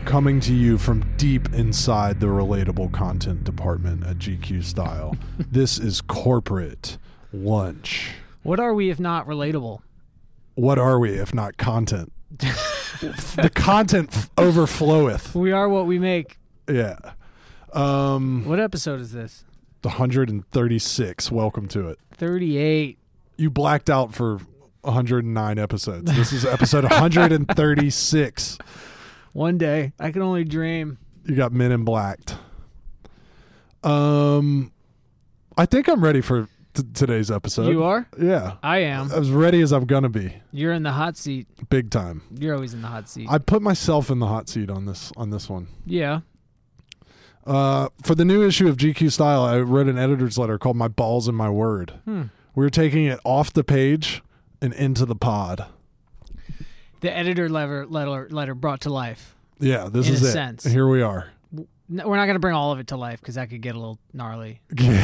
coming to you from deep inside the relatable content department at GQ Style. This is Corporate Lunch. What are we if not relatable? What are we if not content? The content overfloweth. We are what we make. Yeah. What episode is this? The 136. Welcome to it. 38. You blacked out for 109 episodes. This is episode 136. One day. I can only dream. You got Men in Blacked. I think I'm ready for today's episode. You are? Yeah. I am. As ready as I'm going to be. You're in the hot seat. Big time. You're always in the hot seat. I put myself in the hot seat on this one. Yeah. For the new issue of GQ Style, I wrote an editor's letter called My Balls and My Word. We're taking it off the page and into the pod. The editor letter brought to life. Yeah, this in is a it. Sense. Here we are. We're not going to bring all of it to life because that could get a little gnarly.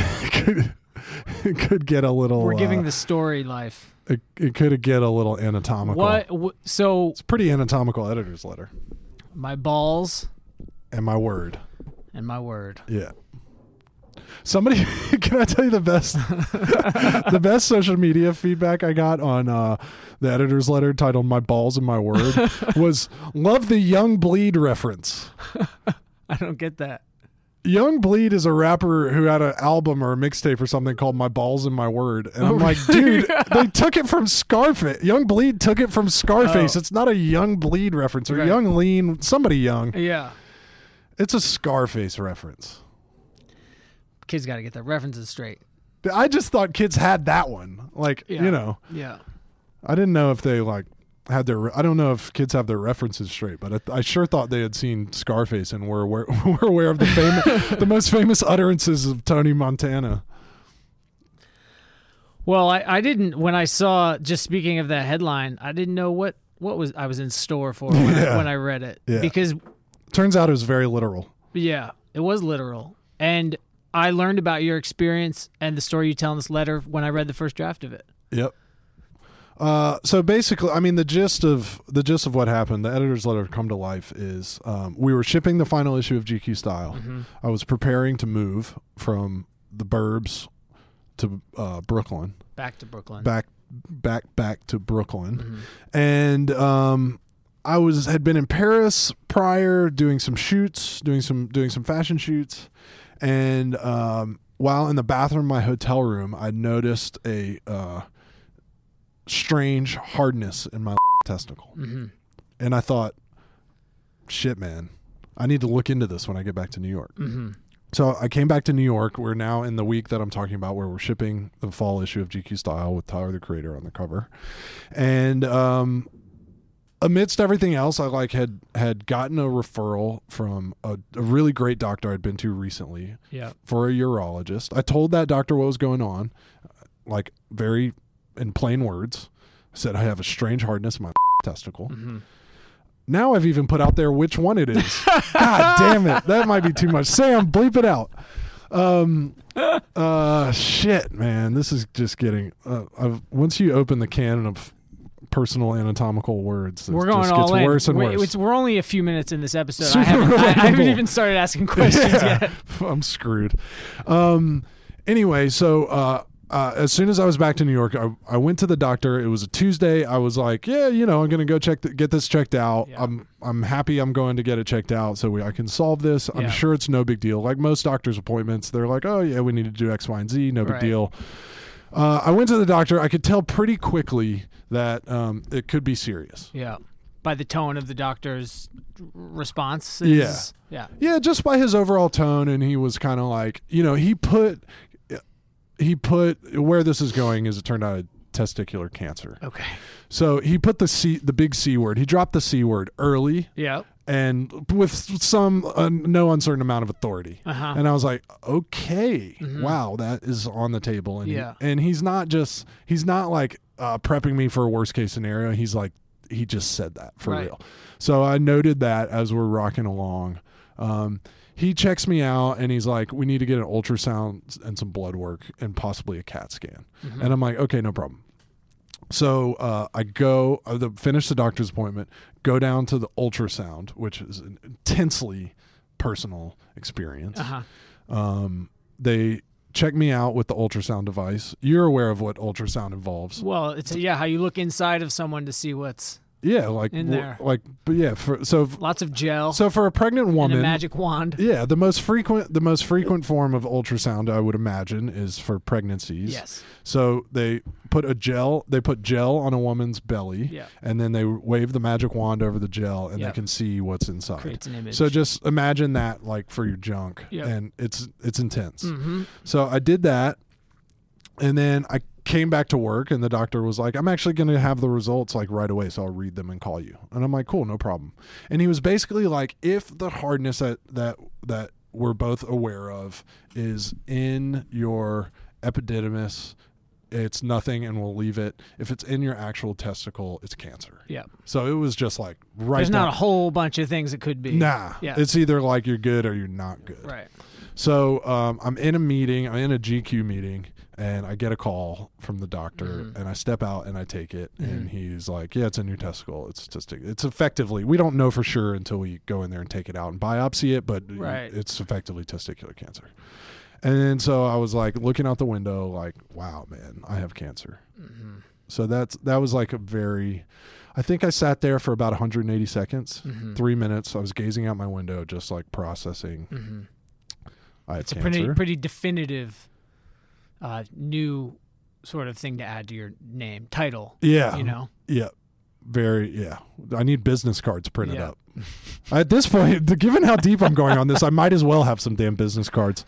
It could get a little... We're giving the story life. It could get a little anatomical. So... It's a pretty anatomical editor's letter. My balls... And my word. And my word. Yeah. Somebody, can I tell you the best social media feedback I got on the editor's letter titled My Balls and My Word was, love the Young Bleed reference. I don't get that. Young Bleed is a rapper who had an album or a mixtape or something called My Balls and My Word. And I'm like, dude, they took it from Scarface. Young Bleed took it from Scarface. It's not a Young Bleed reference or Young Lean, somebody young. Yeah. It's a Scarface reference. Kids got to get their references straight. I just thought kids had that one. Like, you know. Yeah. I didn't know if they had their... I don't know if kids have their references straight, but I sure thought they had seen Scarface and were aware of the most famous utterances of Tony Montana. Well, I didn't... When I saw... Just speaking of that headline, I didn't know what I was in store for when I read it. Yeah. Because... Turns out it was very literal. Yeah, it was literal. And I learned about your experience and the story you tell in this letter when I read the first draft of it. Yep. So basically, I mean, the gist of what happened, the editor's letter come to life is we were shipping the final issue of GQ Style. Mm-hmm. I was preparing to move from the burbs to Brooklyn. Back to Brooklyn. Back to Brooklyn. Mm-hmm. And I had been in Paris prior, doing some shoots, doing some fashion shoots, and while in the bathroom of my hotel room, I noticed a strange hardness in my testicle, and I thought, "Shit, man, I need to look into this when I get back to New York." Mm-hmm. So I came back to New York. We're now in the week that I'm talking about, where we're shipping the fall issue of GQ Style with Tyler the Creator on the cover, and amidst everything else, I had gotten a referral from a really great doctor I'd been to recently for a urologist. I told that doctor what was going on, very in plain words. I said, I have a strange hardness in my testicle. Mm-hmm. Now I've even put out there which one it is. God damn it. That might be too much. Sam, bleep it out. Shit, man. This is just getting... once you open the can of personal anatomical words, we're going all gets in. Worse and worse. We're only a few minutes in this episode. I haven't even started asking questions yet. I'm screwed. Anyway, so as soon as I was back to New York, I went to the doctor. It was a Tuesday. I was like, yeah, I'm going to go get this checked out. Yeah. I'm happy I'm going to get it checked out so I can solve this. I'm sure it's no big deal. Like most doctor's appointments, they're like, oh yeah, we need to do X, Y, and Z. No big deal. I went to the doctor. I could tell pretty quickly that it could be serious. Yeah. By the tone of the doctor's response. Yeah, just by his overall tone. And he was kind of like, he put where this is going is, it turned out, a testicular cancer. Okay. So he put the big C word. He dropped the C word early. Yeah. And with some no uncertain amount of authority. Uh-huh. And I was like, okay, wow, that is on the table. And he's not like prepping me for a worst case scenario. He's like, he just said that for real. So I noted that as we're rocking along. He checks me out and he's like, we need to get an ultrasound and some blood work and possibly a CAT scan. And I'm like, okay, no problem. So I go, finish the doctor's appointment, go down to the ultrasound, which is an intensely personal experience. They check me out with the ultrasound device. You're aware of what ultrasound involves. Well, it's how you look inside of someone to see what's like in there. But yeah, lots of gel. So for a pregnant woman, and a magic wand. Yeah, the most frequent form of ultrasound, I would imagine, is for pregnancies. Yes. So they put gel on a woman's belly, and then they wave the magic wand over the gel, and they can see what's inside. Creates an image. So just imagine that, like, for your junk, and it's intense. So I did that, and then I came back to work, and the doctor was like, I'm actually going to have the results like right away, so I'll read them and call you. And I'm like, cool, no problem. And he was basically like, if the hardness that we're both aware of is in your epididymis, it's nothing and we'll leave it. If it's in your actual testicle, it's cancer. Yeah. So it was just like There's not a whole bunch of things it could be. Nah. Yeah. It's either like you're good or you're not good. Right. So I'm in a meeting. I'm in a GQ meeting, and I get a call from the doctor, and I step out and I take it, and he's like, yeah, it's in your testicle. It's effectively, we don't know for sure until we go in there and take it out and biopsy it, but it's effectively testicular cancer. And then so I was like looking out the window like, wow, man, I have cancer. So that was like I think I sat there for about 180 seconds, 3 minutes. I was gazing out my window, just like processing. I have cancer. It's a pretty definitive new sort of thing to add to your name title. Yeah. You know? Yeah. I need business cards printed up. At this point, given how deep I'm going on this, I might as well have some damn business cards.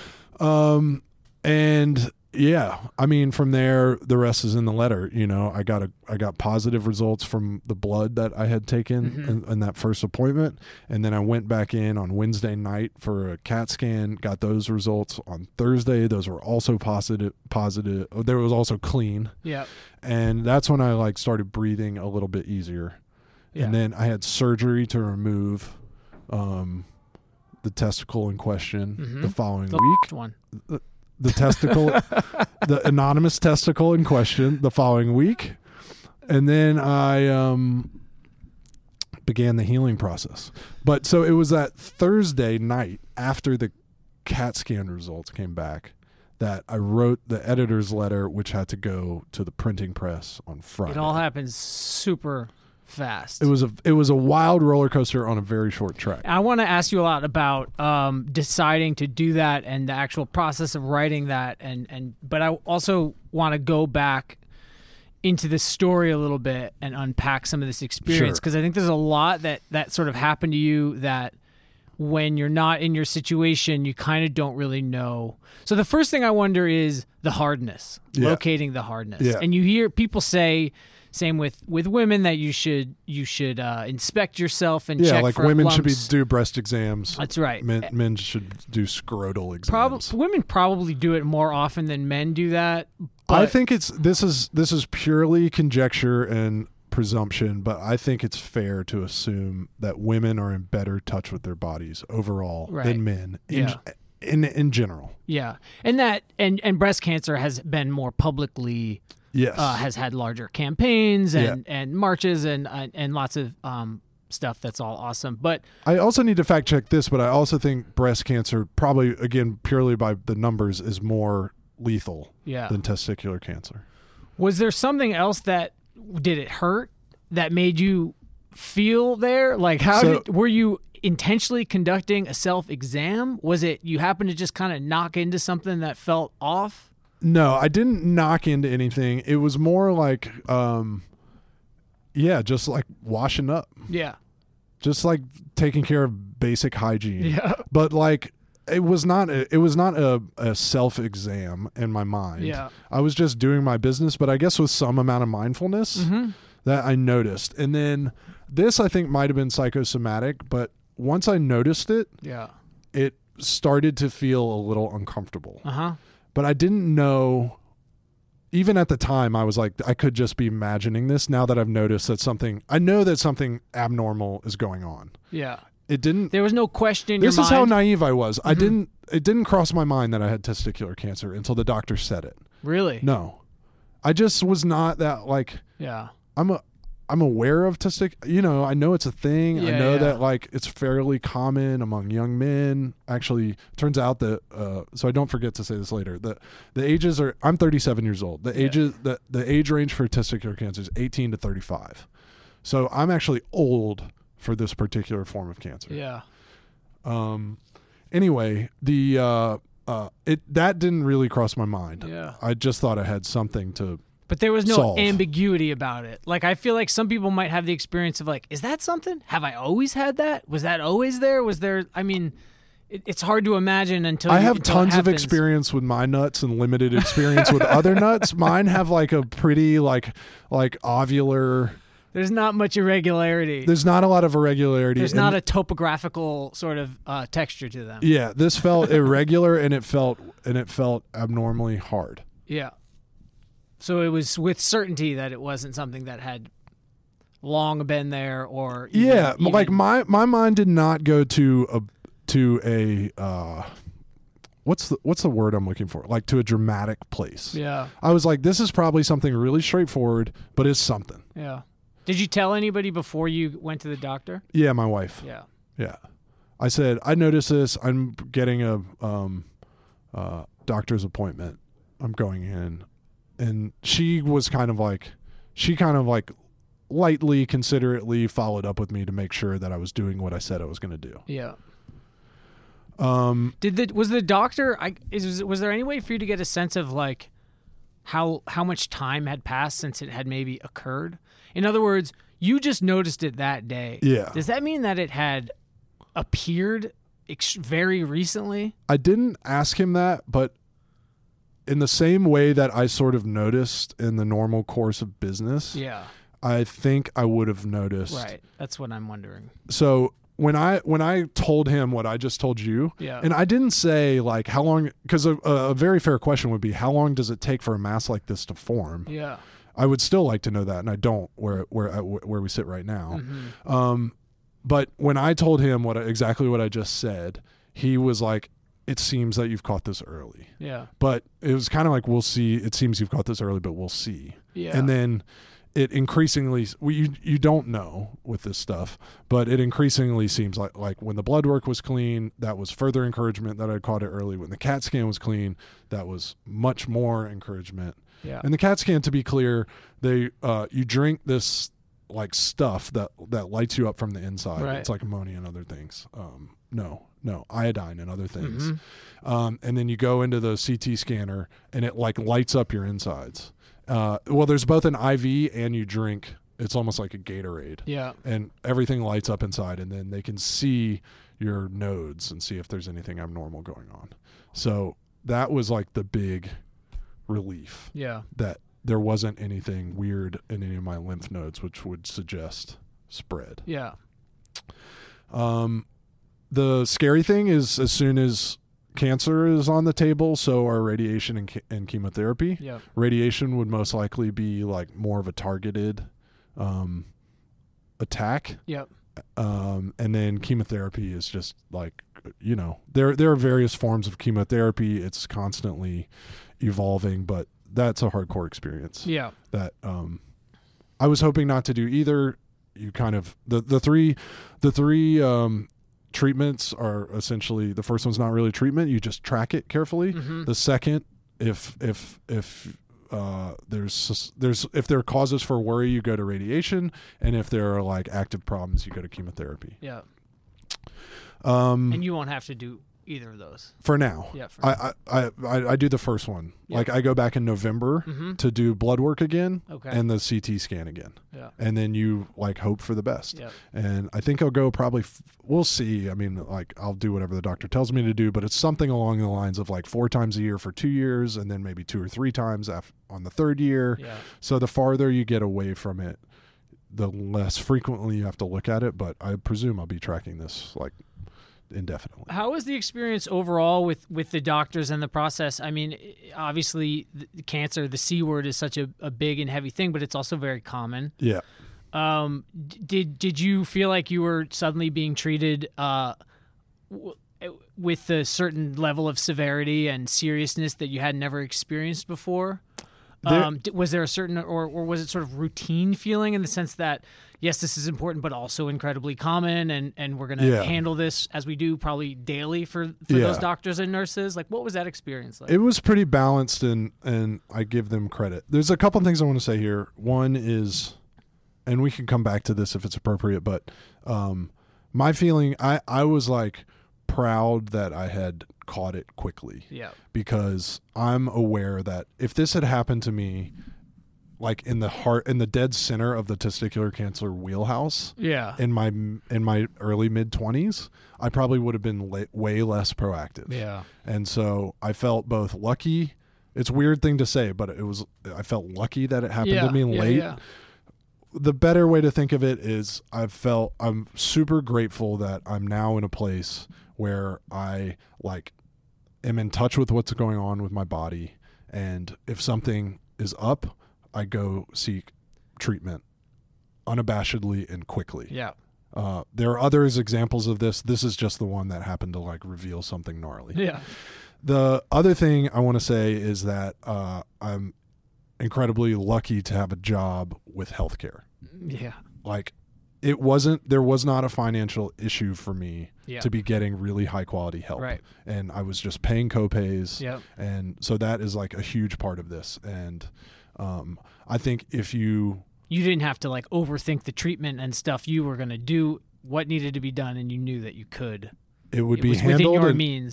And yeah, I mean, from there, the rest is in the letter. You know, I got positive results from the blood that I had taken in that first appointment. And then I went back in on Wednesday night for a CAT scan, got those results on Thursday. Those were also positive. There was also clean. Yeah. And that's when I like started breathing a little bit easier. Yeah. And then I had surgery to remove, the testicle in question the following week. One. The testicle, the anonymous testicle in question the following week. And then I began the healing process. But so it was that Thursday night after the CAT scan results came back that I wrote the editor's letter, which had to go to the printing press on Friday. It all happens super fast. It was a wild roller coaster on a very short track. I want to ask you a lot about deciding to do that and the actual process of writing that, but I also want to go back into the story a little bit and unpack some of this experience, because I think there's a lot that sort of happened to you that when you're not in your situation, you kind of don't really know. So the first thing I wonder is the hardness, locating the hardness. Yeah. And you hear people say, same with women, that you should inspect yourself and check like for women lumps. should do breast exams. That's right. Men should do scrotal exams. Women probably do it more often than men do that. I think this is purely conjecture and presumption, but I think it's fair to assume that women are in better touch with their bodies overall than men in general. Yeah, and breast cancer has been more publicly. Yes. Has had larger campaigns and marches and lots of stuff that's all awesome. But I also need to fact check this, but I also think breast cancer, probably again purely by the numbers, is more lethal than testicular cancer. Was there something else did it hurt that made you feel there? Like were you intentionally conducting a self-exam? Was it you happened to just kind of knock into something that felt off? No, I didn't knock into anything. It was more like, just like washing up. Yeah. Just like taking care of basic hygiene. Yeah. But like, it was not a self-exam in my mind. Yeah. I was just doing my business, but I guess with some amount of mindfulness that I noticed. And then this, I think, might have been psychosomatic, but once I noticed it, it started to feel a little uncomfortable. But I didn't know, even at the time, I was like, I could just be imagining this. Now that I've noticed I know that something abnormal is going on. Yeah. There was no question in your mind. This is how naive I was. It didn't cross my mind that I had testicular cancer until the doctor said it. Really? No. I just was not that like. Yeah. I'm aware of I know it's a thing. I know Yeah. that like it's fairly common among young men. Actually, turns out that so I don't forget to say this later. The ages are I'm 37 years old. The age range for testicular cancer is 18 to 35. So I'm actually old for this particular form of cancer. Yeah. Anyway, that didn't really cross my mind. Yeah. I just thought I had something to. But there was no solve. ambiguity about it. Like, I feel like some people might have the experience of like, is that something? Have I always had that? Was that always there? Was there, I mean, it's hard to imagine until I have until it tons of happens. experience with my nuts and limited experience with other nuts. Mine have like a pretty like ovular. There's not much irregularity. There's not a lot of irregularity. There's not a topographical sort of texture to them. Yeah, this felt irregular and it felt abnormally hard. Yeah. So it was with certainty that it wasn't something that had long been there, or even, like my mind did not go to a what's the word I'm looking for? Like to a dramatic place. Yeah. I was like, this is probably something really straightforward, but it's something. Yeah. Did you tell anybody before you went to the doctor? Yeah, my wife. Yeah. Yeah. I said, I noticed this. I'm getting a doctor's appointment. I'm going in. And she kind of lightly, considerately followed up with me to make sure that I was doing what I said I was going to do. Yeah. Was the doctor? Was there any way for you to get a sense of like how much time had passed since it had maybe occurred? In other words, you just noticed it that day. Yeah. Does that mean that it had appeared very recently? I didn't ask him that, but in the same way that I sort of noticed in the normal course of business, Yeah. I think I would have noticed. Right. That's what I'm wondering. So when I told him what I just told you, Yeah. and I didn't say like how long, because a very fair question would be how long does it take for a mass like this to form? Yeah. I would still like to know that, and I don't where we sit right now. Mm-hmm. But when I told him exactly what I just said, he was like, it seems that you've caught this early. Yeah. But it was kind of like, we'll see. It seems you've caught this early, but we'll see. Yeah. And then it increasingly, you don't know with this stuff, but it increasingly seems like when the blood work was clean, that was further encouragement that I caught it early. When the CAT scan was clean, that was much more encouragement. Yeah. And the CAT scan, to be clear, you drink this like stuff that lights you up from the inside. Right. It's like ammonia and other things. No, iodine and other things. Mm-hmm. And then you go into the CT scanner and it like lights up your insides. Well, there's both an IV and you drink. It's almost like a Gatorade. Yeah. And everything lights up inside, and then they can see your nodes and see if there's anything abnormal going on. So that was like the big relief. Yeah. That there wasn't anything weird in any of my lymph nodes, which would suggest spread. Yeah. The scary thing is, as soon as cancer is on the table, so are radiation and chemotherapy. Yeah. Radiation would most likely be like more of a targeted attack. Yep. And then chemotherapy is just like, there are various forms of chemotherapy. It's constantly evolving, but that's a hardcore experience. Yeah. That I was hoping not to do either. You kind of the three treatments are essentially, the first one's not really treatment. You just track it carefully. Mm-hmm. The second, if there are causes for worry, you go to radiation, and if there are like active problems, you go to chemotherapy. Yeah. And you won't have to do either of those for now. Yeah. I do the first one. Yeah. Like I go back in November to do blood work again, and the CT scan again. Yeah. And then you like hope for the best. Yeah. And I think I'll go probably. We'll see. I mean, like I'll do whatever the doctor tells me to do, but it's something along the lines of like 4 times a year for 2 years, and then maybe 2 or 3 times on the 3rd year. Yeah. So the farther you get away from it, the less frequently you have to look at it. But I presume I'll be tracking this like indefinitely. How was the experience overall with the doctors and the process? I mean, obviously, the cancer, the C word, is such a big and heavy thing, but it's also very common. Yeah. Did you feel like you were suddenly being treated with a certain level of severity and seriousness that you had never experienced before? Was there a certain, or was it sort of routine feeling in the sense that, yes, this is important, but also incredibly common, and we're going to handle this as we do probably daily for those doctors and nurses? Like, what was that experience like? It was pretty balanced, and I give them credit. There's a couple things I want to say here. One is, and we can come back to this if it's appropriate, but my feeling, I was like proud that I had caught it quickly. Yeah. Because I'm aware that if this had happened to me, like in the dead center of the testicular cancer wheelhouse, in my early mid-20s, I probably would have been way less proactive. Yeah. And so I felt both lucky. It's a weird thing to say, but I felt lucky that it happened to me late. Yeah. The better way to think of it is I'm super grateful that I'm now in a place where I am in touch with what's going on with my body, and if something is up, I go seek treatment unabashedly and quickly. Yeah. There are others examples of this. This is just the one that happened to reveal something gnarly. Yeah. The other thing I want to say is that I'm incredibly lucky to have a job with healthcare. Yeah. There was not a financial issue for me to be getting really high quality help. Right. And I was just paying copays. Yep. And so that is a huge part of this. And I think if you didn't have to overthink the treatment and stuff, you were going to do what needed to be done, and you knew that you could. It would be handled within your means.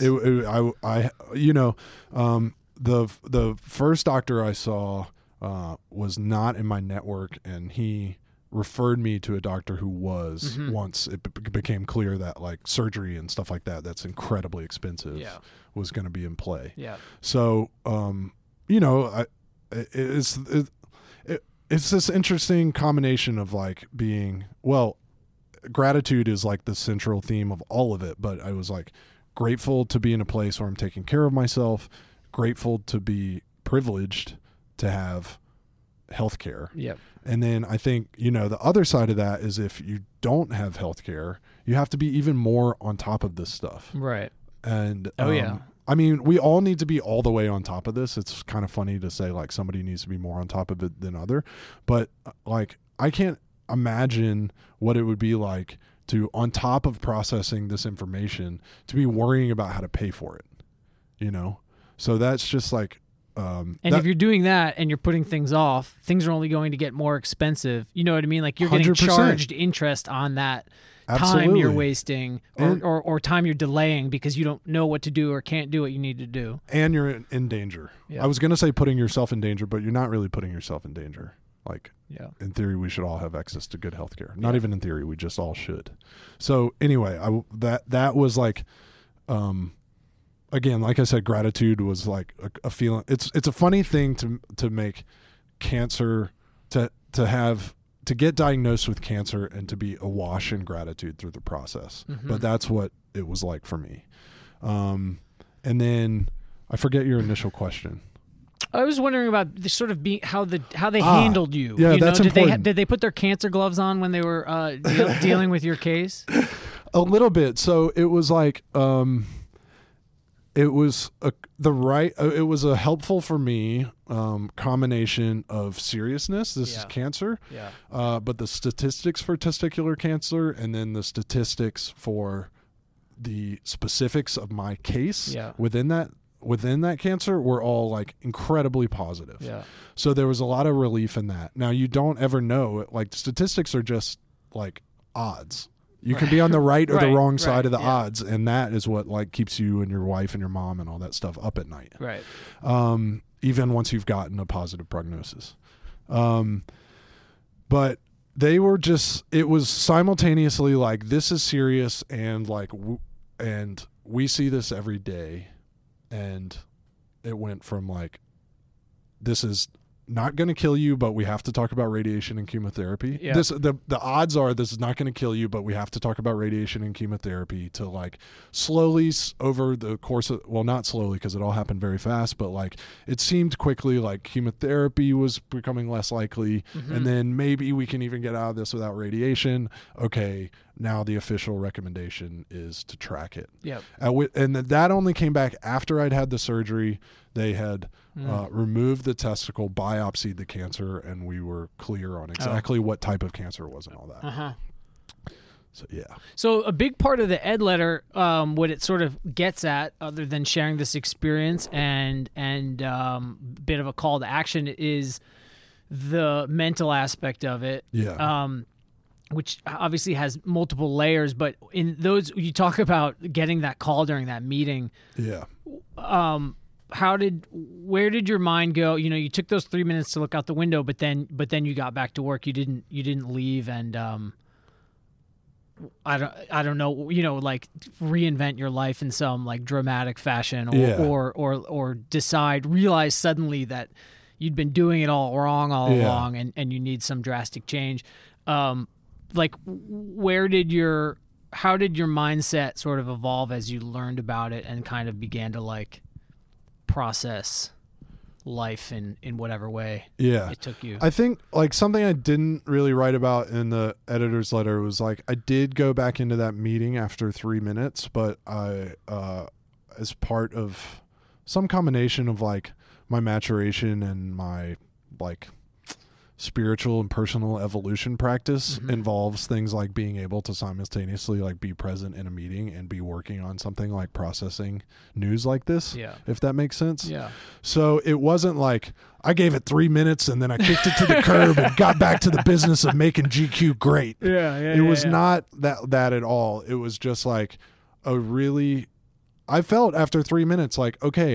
The first doctor I saw was not in my network, and he referred me to a doctor who was once it became clear that surgery and stuff like that's incredibly expensive was going to be in play. Yeah. So it's this interesting combination of being, well, gratitude is the central theme of all of it, but I was grateful to be in a place where I'm taking care of myself, grateful to be privileged to have healthcare. Yep. And then I think, the other side of that is if you don't have healthcare, you have to be even more on top of this stuff. Right. And I mean, we all need to be all the way on top of this. It's kind of funny to say somebody needs to be more on top of it than other, but I can't imagine what it would be like to, on top of processing this information, to be worrying about how to pay for it, So that's just if you're doing that and you're putting things off, things are only going to get more expensive. You know what I mean? You're getting 100%. Charged interest on that time you're wasting or time you're delaying because you don't know what to do or can't do what you need to do. And you're in danger. Yeah. I was going to say putting yourself in danger, but you're not really putting yourself in danger. In theory, we should all have access to good healthcare. Not even in theory, we just all should. So anyway, that was again, like I said, gratitude was a feeling. It's a funny thing to make cancer, to get diagnosed with cancer and to be awash in gratitude through the process. Mm-hmm. But that's what it was like for me. And then I forget your initial question. I was wondering about the sort of how they handled you. Yeah, that's important. Did they put their cancer gloves on when they were dealing with your case? A little bit. So it was it was a helpful for me combination of seriousness. This is cancer. Yeah. But the statistics for testicular cancer and then the statistics for the specifics of my case within that cancer were all incredibly positive. Yeah. So there was a lot of relief in that. Now you don't ever know, statistics are just odds. You can be on the right or the wrong side of the odds, and that is what keeps you and your wife and your mom and all that stuff up at night. Right. Even once you've gotten a positive prognosis. But they were it was simultaneously this is serious and and we see this every day. And it went from this is not going to kill you, but we have to talk about radiation and chemotherapy. Yeah. The odds are this is not going to kill you, but we have to talk about radiation and chemotherapy, to slowly over the course of, well, not slowly because it all happened very fast, but it seemed quickly chemotherapy was becoming less likely. Mm-hmm. And then maybe we can even get out of this without radiation. Okay. now the official recommendation is to track it. Yep. And that only came back after I'd had the surgery. They had removed the testicle, biopsied the cancer, and we were clear on exactly what type of cancer it was and all that. Uh-huh. So, yeah. So a big part of the Ed letter, what it sort of gets at, other than sharing this experience and bit of a call to action, is the mental aspect of it. Yeah. Which obviously has multiple layers, but in those, you talk about getting that call during that meeting. Yeah. Where did your mind go? You know, you took those 3 minutes to look out the window, but then you got back to work. You didn't leave and I don't know, you know, like reinvent your life in some like dramatic fashion or realize suddenly that you'd been doing it all wrong all along and you need some drastic change. Like how did your mindset sort of evolve as you learned about it and kind of began to like process life in whatever way it took you? I think like something I didn't really write about in the editor's letter was like I did go back into that meeting after 3 minutes, but I as part of some combination of like my maturation and my like spiritual and personal evolution practice involves things like being able to simultaneously like be present in a meeting and be working on something like processing news like this, if that makes sense. So it wasn't like I gave it 3 minutes and then I kicked it to the curb and got back to the business of making GQ great. It was not that at all. It was just like I felt after 3 minutes like, okay,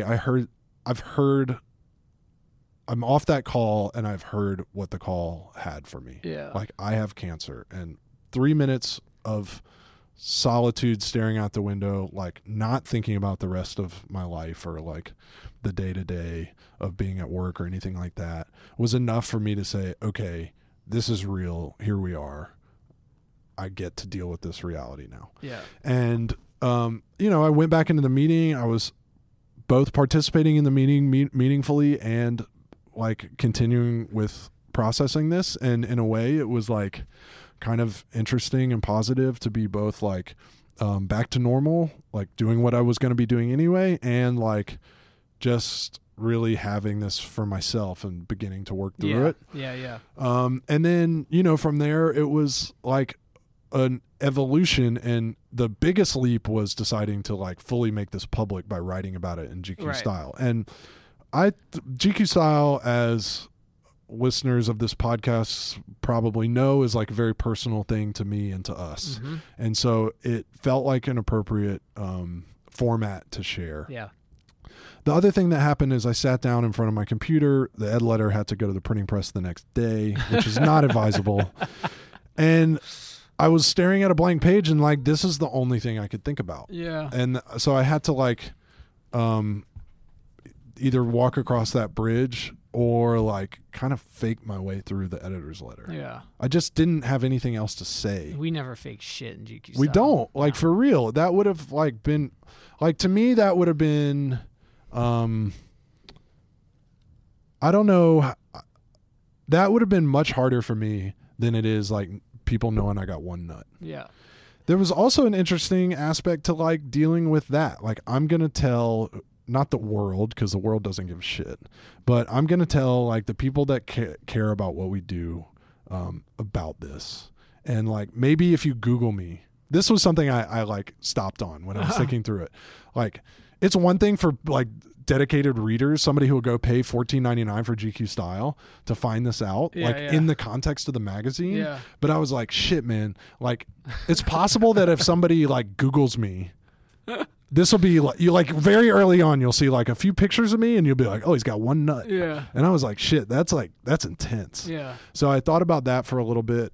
I'm off that call and I've heard what the call had for me. Like I have cancer, and 3 minutes of solitude staring out the window, like not thinking about the rest of my life or like the day to day of being at work or anything like that was enough for me to say, okay, this is real. Here we are. I get to deal with this reality now. And, you know, I went back into the meeting. I was both participating in the meeting meaningfully and like continuing with processing this. And in a way it was like kind of interesting and positive to be both like back to normal, like doing what I was going to be doing anyway, and like just really having this for myself and beginning to work through it. And then, you know, from there it was like an evolution, and the biggest leap was deciding to like fully make this public by writing about it in GQ Style. And GQ Style, as listeners of this podcast probably know, is like a very personal thing to me and to us. And so it felt like an appropriate format to share. The other thing that happened is I sat down in front of my computer. The Ed letter had to go to the printing press the next day, which is not advisable. And I was staring at a blank page and like, this is the only thing I could think about. And so I had to like either walk across that bridge or like kind of fake my way through the editor's letter. I just didn't have anything else to say. We never fake shit in GQ Style. We don't. Like for real. That would have like been like, to me that would have been I don't know. That would have been much harder for me than it is like people knowing I got one nut. There was also an interesting aspect to like dealing with that. Like I'm going to tell not the world, because the world doesn't give a shit, but I'm going to tell like the people that care about what we do about this. And like, maybe if you Google me, this was something I like stopped on when I was thinking through it. Like it's one thing for like dedicated readers, somebody who will go pay $14.99 for GQ Style to find this out, in the context of the magazine. But I was like, shit, man, like it's possible that if somebody like Googles me, this will be like, you like very early on, you'll see like a few pictures of me and you'll be like, oh, he's got one nut. And I was like, shit, that's intense. So I thought about that for a little bit.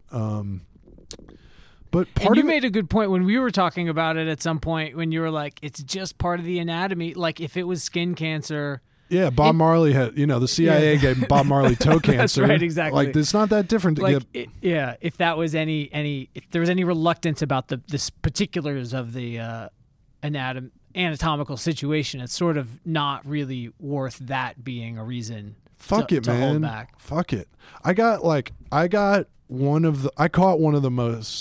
But part and you of made a good point when we were talking about it at some point, when you were like, it's just part of the anatomy. Like if it was skin cancer. Bob Marley had, you know, the CIA gave Bob Marley toe cancer. That's right, exactly. Like it's not that different. Like, if that was if there was any reluctance about the particulars of the anatomical situation, it's sort of not really worth that being a reason. Fuck it, man. Hold back. Fuck it. I caught one of the most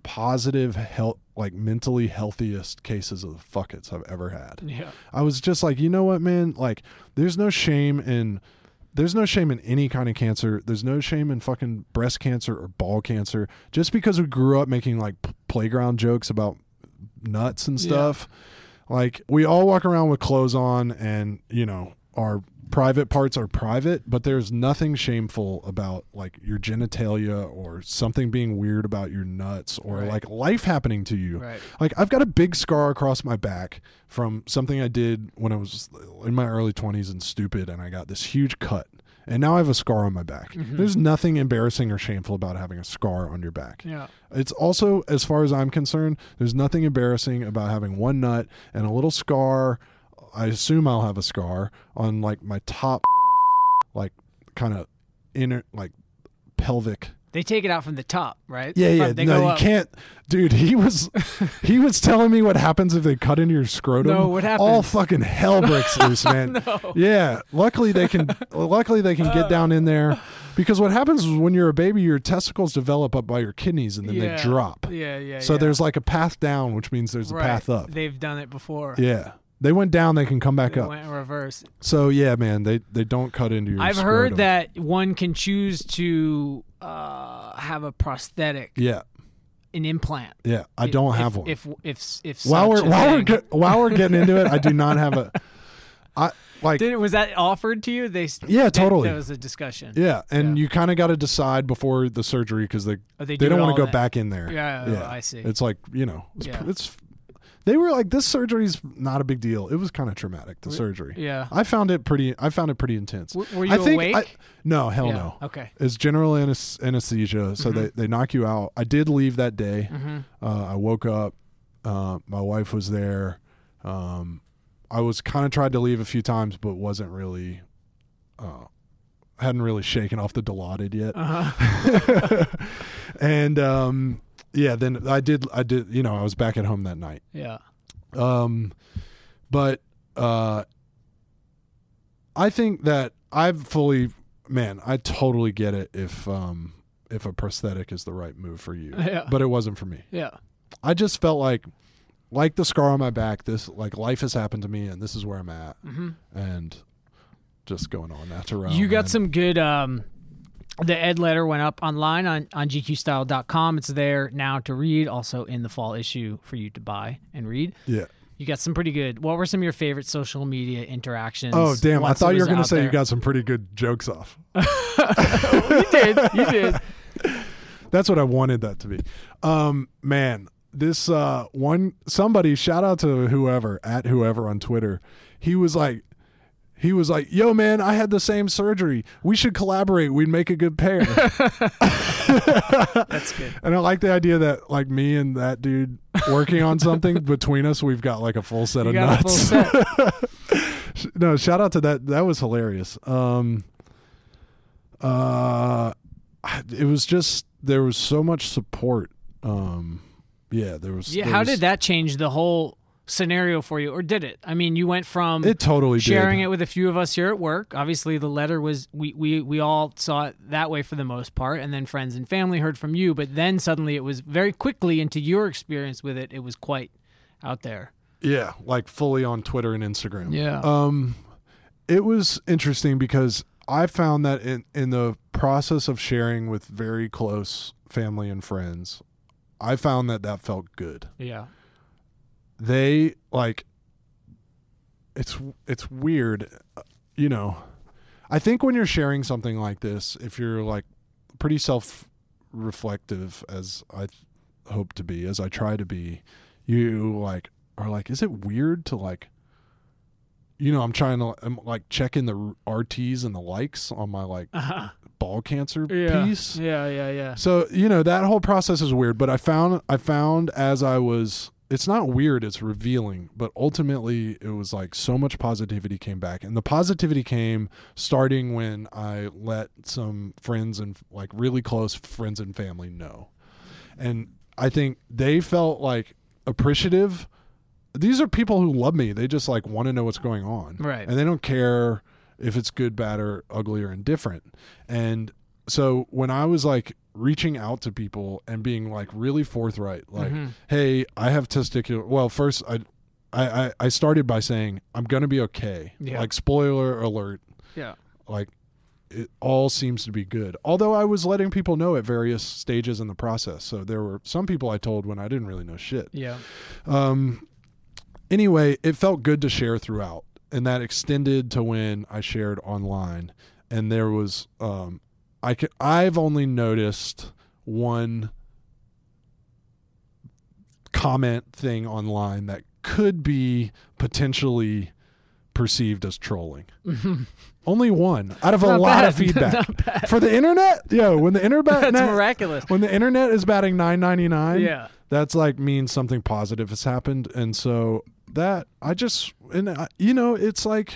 positive health, like mentally healthiest cases of the fuckets I've ever had. Yeah. I was just like, you know what, man? Like, there's no shame in any kind of cancer. There's no shame in fucking breast cancer or ball cancer. Just because we grew up making like playground jokes about nuts and stuff. Like, we all walk around with clothes on, and, you know, our private parts are private, but there's nothing shameful about like your genitalia or something being weird about your nuts or like life happening to you. Right. Like, I've got a big scar across my back from something I did when I was in my early 20s and stupid, and I got this huge cut. And now I have a scar on my back. Mm-hmm. There's nothing embarrassing or shameful about having a scar on your back. Yeah. It's also, as far as I'm concerned, there's nothing embarrassing about having one nut and a little scar. I assume I'll have a scar on like my top, like kind of inner, like pelvic. They take it out from the top, right? Yeah. They No, go you up. can't. Dude, he was telling me what happens if they cut into your scrotum. No, what happens? All fucking hell breaks loose, man. No. Yeah. Luckily they can get down in there, because what happens is when you're a baby, your testicles develop up by your kidneys and then they drop. Yeah. So there's like a path down, which means there's a path up. They've done it before. Yeah. They went down, they can come back They up. went in reverse. So yeah, man, they don't cut into your I've scrotum. heard that one can choose to have a prosthetic, Yeah. an implant. Yeah. I don't have one. If while such a we're thing. while we're getting into it, I do not have a Was that offered to you? Yeah, totally. That was a discussion. Yeah, and Yeah. you kind of got to decide before the surgery, because they do don't it want all to go in- back in there. Yeah, I see. It's like, you know, Yeah. they were like, this surgery's not a big deal. It was kind of traumatic, the surgery. Yeah. I found it pretty intense. Were you awake? No, hell Yeah, no. okay. It's general anesthesia, so they knock you out. I did leave that day. I woke up. My wife was there. I was kind of tried to leave a few times, but wasn't really, hadn't really shaken off the Dilaudid yet. And yeah, then I did. You know, I was back at home that night. Yeah. But I think that I totally get it if a prosthetic is the right move for you. Yeah. But it wasn't for me. Yeah. I just felt like the scar on my back, this like life has happened to me and this is where I'm at. And just going on natural. You got some good the Ed letter went up online on gqstyle.com. It's there now to read, also in the fall issue for you to buy and read. Yeah. You got some pretty good. What were some of your favorite social media interactions? Oh, damn. I once thought it you were was going to out say you there? got some pretty good jokes off. You did. That's what I wanted that to be. Man, this somebody, shout out to whoever on Twitter. He was like, yo, man, I had the same surgery. We should collaborate. We'd make a good pair. That's good. And I like the idea that like me and that dude working on something, between us, we've got like a full set You of got nuts. a full set. No, shout out to that. That was hilarious. It was just, there was so much support. Yeah, there was. Yeah, how did that change the whole scenario for you, or did it? I mean, you went from It totally sharing did. it with a few of us here at work. Obviously, the letter was we all saw it that way for the most part, and then friends and family heard from you. But then suddenly, it was very quickly into your experience with it. It was quite out there. Yeah, like fully on Twitter and Instagram. Yeah. It was interesting because I found that in the process of sharing with very close family and friends, I found that felt good. Yeah. They like, it's weird, you know. I think when you're sharing something like this, if you're like pretty self-reflective, as I hope to be, as I try to be, you like are like, is it weird to like, you know, I'm like checking the RTs and the likes on my like ball cancer piece. Yeah. So, you know, that whole process is weird, but I found as I was, it's not weird, it's revealing, but ultimately it was like so much positivity came back. And the positivity came starting when I let some friends and like really close friends and family know. And I think they felt like appreciative. These are people who love me. They just like want to know what's going on. Right. And they don't care if it's good, bad, or ugly or indifferent. And so when I was like reaching out to people and being like really forthright, like, hey, I have testicular. Well, first I started by saying I'm gonna be okay. Yeah. Like, spoiler alert. Yeah. Like, it all seems to be good. Although I was letting people know at various stages in the process. So there were some people I told when I didn't really know shit. Yeah. Anyway, it felt good to share throughout, and that extended to when I shared online. And there was, I've only noticed one comment thing online that could be potentially perceived as trolling. Only one out of a lot of feedback for the internet. Yo, when the internet, that's miraculous. When the internet is batting 999, yeah, that's like means something positive has happened. And so that it's like,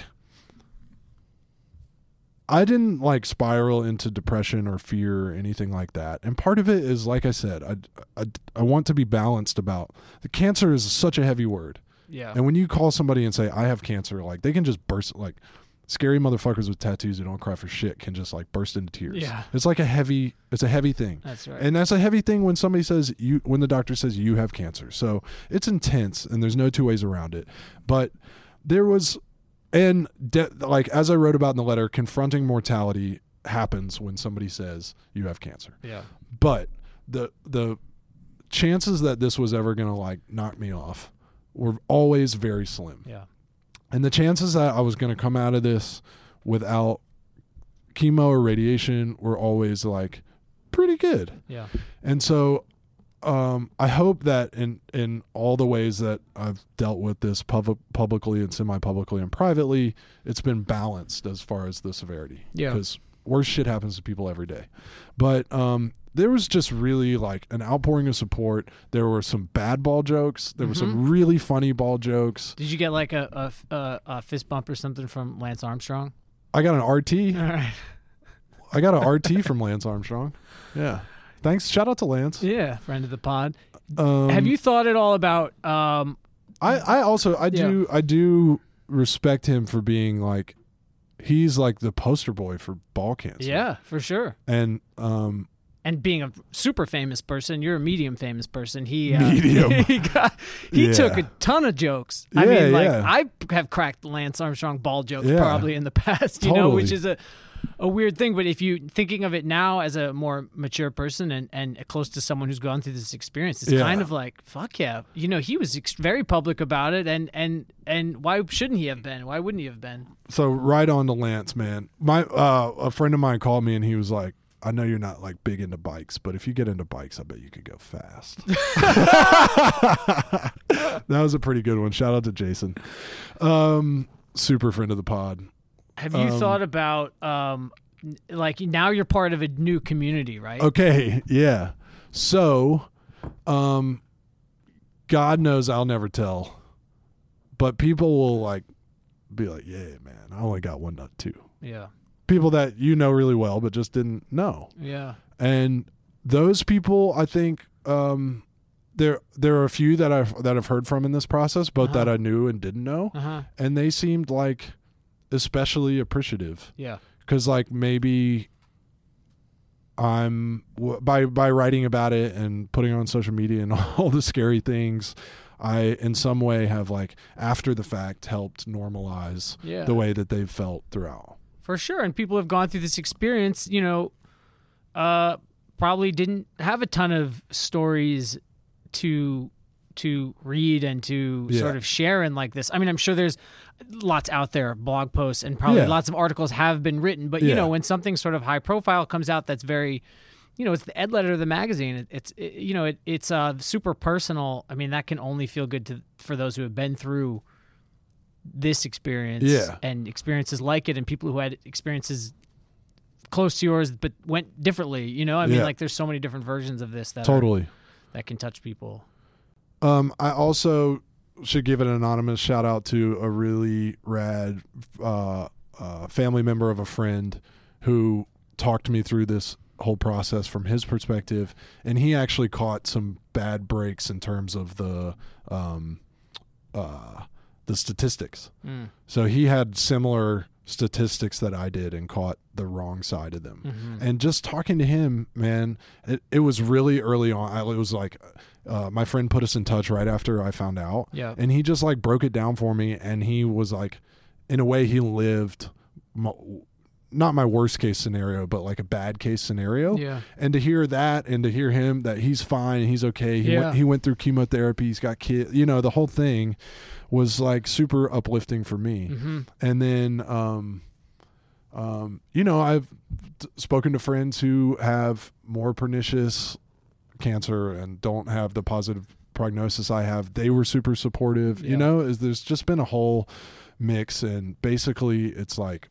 I didn't like spiral into depression or fear or anything like that. And part of it is, like I said, I want to be balanced about the cancer is such a heavy word. Yeah. And when you call somebody and say, I have cancer, like, they can just burst, like, scary motherfuckers with tattoos who don't cry for shit can just like burst into tears. Yeah. It's like it's a heavy thing. That's right. And that's a heavy thing when somebody says when the doctor says you have cancer. So it's intense and there's no two ways around it. But there was, like, as I wrote about in the letter, confronting mortality happens when somebody says you have cancer. Yeah. But the chances that this was ever going to like knock me off were always very slim. Yeah. And the chances that I was going to come out of this without chemo or radiation were always like pretty good. Yeah. And so I hope that in all the ways that I've dealt with this publicly and semi-publicly and privately, it's been balanced as far as the severity. Yeah. Because worse shit happens to people every day. But there was just really like an outpouring of support. There were some bad ball jokes. There were some really funny ball jokes. Did you get like a fist bump or something from Lance Armstrong? I got an RT. All right. I got an RT from Lance Armstrong. Yeah. Thanks. Shout out to Lance. Yeah, friend of the pod. Have you thought at all about? I do respect him for being like, he's like the poster boy for ball cancer. Yeah, for sure. And being a super famous person, you're a medium famous person. He took a ton of jokes. I mean, like, I have cracked Lance Armstrong ball jokes probably in the past, you know, which is a weird thing. But if you thinking of it now as a more mature person and close to someone who's gone through this experience, it's kind of like, fuck yeah, you know, he was very public about it, and why shouldn't he have been? Why wouldn't he have been? So right on to Lance, man. My a friend of mine called me and he was like, I know you're not like big into bikes, but if you get into bikes, I bet you could go fast. That was a pretty good one. Shout out to Jason. Super friend of the pod. Have you thought about, like, now you're part of a new community, right? Okay. Yeah. So, God knows I'll never tell, but people will like be like, yeah, man, I only got one nut too. Yeah. People that you know really well, but just didn't know. Yeah. And those people, I think, there are a few that I've heard from in this process, both that I knew and didn't know, and they seemed like especially appreciative. Yeah. Because like maybe I'm by writing about it and putting it on social media and all the scary things, I in some way have like after the fact helped normalize the way that they've felt throughout. For sure. And people have gone through this experience, you know, probably didn't have a ton of stories to read and to sort of share in like this. I mean, I'm sure there's lots out there, blog posts, and probably lots of articles have been written. But, you know, when something sort of high profile comes out that's very, you know, it's the ed letter of the magazine. It's super personal. I mean, that can only feel good for those who have been through this experience and experiences like it, and people who had experiences close to yours but went differently, you know? I mean, like, there's so many different versions of this that that can touch people. I also should give an anonymous shout out to a really rad family member of a friend who talked me through this whole process from his perspective, and he actually caught some bad breaks in terms of the the statistics. Mm. So he had similar statistics that I did and caught the wrong side of them. Mm-hmm. And just talking to him, man, it was really early on. It was like my friend put us in touch right after I found out. Yeah. And he just like broke it down for me. And he was like, in a way, he lived not my worst case scenario, but like a bad case scenario. Yeah. And to hear that and to hear him that he's fine, he's okay. He went through chemotherapy. He's got kids, the whole thing was like super uplifting for me. Mm-hmm. And then, I've spoken to friends who have more pernicious cancer and don't have the positive prognosis I have. They were super supportive, there's just been a whole mix. And basically it's like,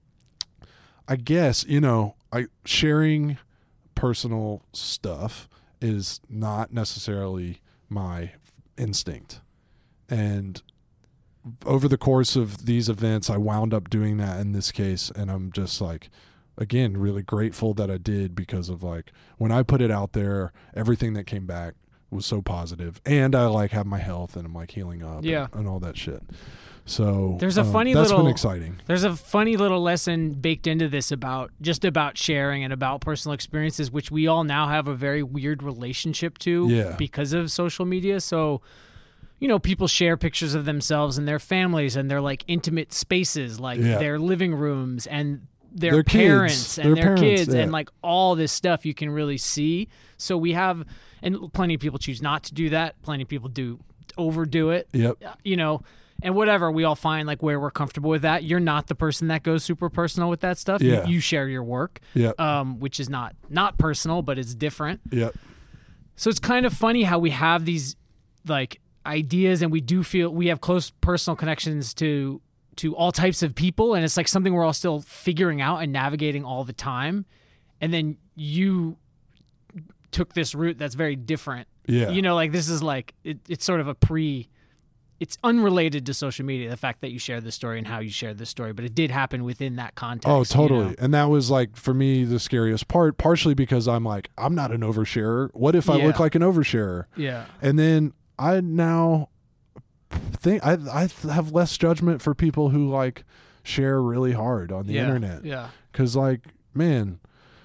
I guess, sharing personal stuff is not necessarily my instinct. And over the course of these events, I wound up doing that in this case. And I'm just like, again, really grateful that I did, because of like, when I put it out there, everything that came back was so positive. And I like have my health and I'm like healing up and all that shit. So there's a funny that's little, been exciting. There's a funny little lesson baked into this about sharing and about personal experiences, which we all now have a very weird relationship to because of social media. So, people share pictures of themselves and their families and their like intimate spaces, like their living rooms and their parents and their kids and like all this stuff you can really see. So we have, and plenty of people choose not to do that. Plenty of people do overdo it. Yep. And whatever, we all find like where we're comfortable with that. You're not the person that goes super personal with that stuff. Yeah. You share your work, which is not personal, but it's different. Yep. So it's kind of funny how we have these like ideas, and we do feel we have close personal connections to all types of people, and it's like something we're all still figuring out and navigating all the time. And then you took this route that's very different. Yeah. Like this is like it's sort of it's unrelated to social media, the fact that you share this story and how you shared this story, but it did happen within that context. Oh, totally. And that was like, for me, the scariest part, partially because I'm like, I'm not an oversharer. What if I look like an oversharer? Yeah. And then I now think I have less judgment for people who like share really hard on the internet. Yeah. 'Cause like, man,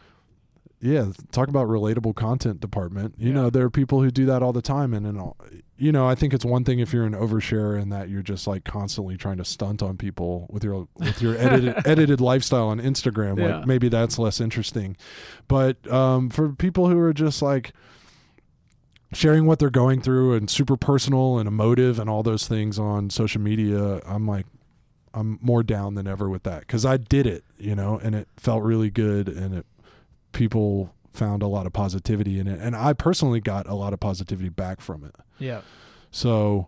talk about relatable content department. There are people who do that all the time. And then, I think it's one thing if you're an oversharer and that you're just like constantly trying to stunt on people with your edited lifestyle on Instagram. Like maybe that's less interesting. But for people who are just like sharing what they're going through and super personal and emotive and all those things on social media, I'm more down than ever with that, because I did it, and it felt really good, and people found a lot of positivity in it, and I personally got a lot of positivity back from it. Yeah. So,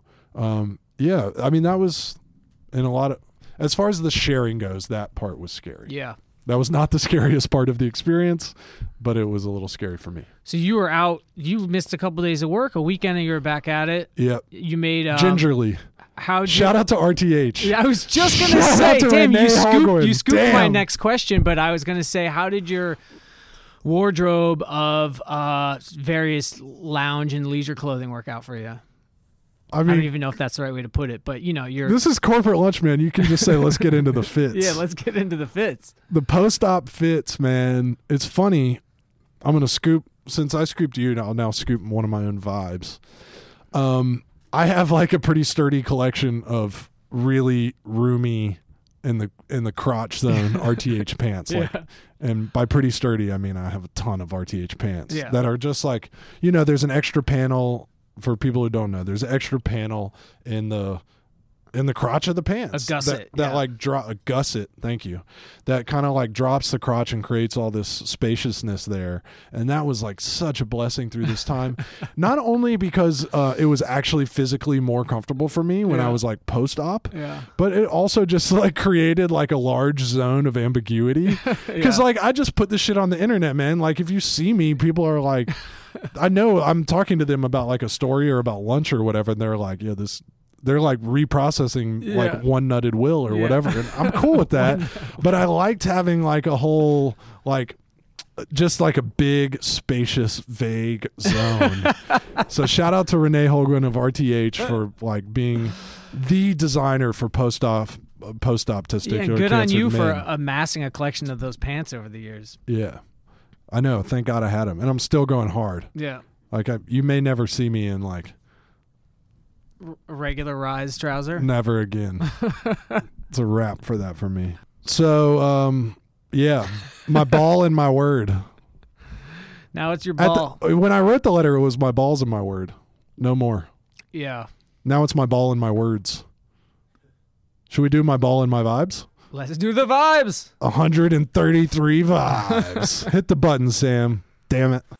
I mean, that was in a lot of, as far as the sharing goes, that part was scary. Yeah. That was not the scariest part of the experience, but it was a little scary for me. So you were out, you missed a couple of days of work, a weekend, and you were back at it. Yep. You made gingerly. Shout out to RTH. Yeah, I was just going to say, damn, you scooped my next question, but I was going to say, how did your wardrobe of various lounge and leisure clothing work out for you? I don't even know if that's the right way to put it, but this is corporate lunch, man. You can just say, let's get into the fits. Yeah, let's get into the fits. The post-op fits, man. It's funny. I'm going to scoop, since I scooped you, I'll now scoop one of my own vibes. I have like a pretty sturdy collection of really roomy in the crotch zone RTH pants. And by pretty sturdy, I mean I have a ton of RTH pants that are just like, there's an extra panel. For people who don't know, there's an extra panel in the crotch of the pants. A gusset. A gusset, thank you. That kind of like drops the crotch and creates all this spaciousness there. And that was like such a blessing through this time. Not only because it was actually physically more comfortable for me when I was like post-op, but it also just like created like a large zone of ambiguity. Because like I just put this shit on the internet, man. Like if you see me, people are like, I know I'm talking to them about like a story or about lunch or whatever, and they're like, they're like reprocessing like One Nutted Will or whatever. And I'm cool with that. But I liked having like a whole, like, just like a big, spacious, vague zone. So shout out to Renee Holgren of RTH for like being the designer for post-op testicular Yeah, and good on cancer you men. for amassing a collection of those pants over the years. Yeah, I know. Thank God I had them, and I'm still going hard. Yeah. Like you may never see me in like A regular rise trouser. never again. It's a wrap for that for me. So, yeah, my ball and my word. Now it's your ball. When I wrote the letter, it was my balls and my word. No more. Yeah. Now it's my ball and my words. Should we do my ball and my vibes? Let's do the vibes. 133 vibes. Hit the button, Sam. Damn it.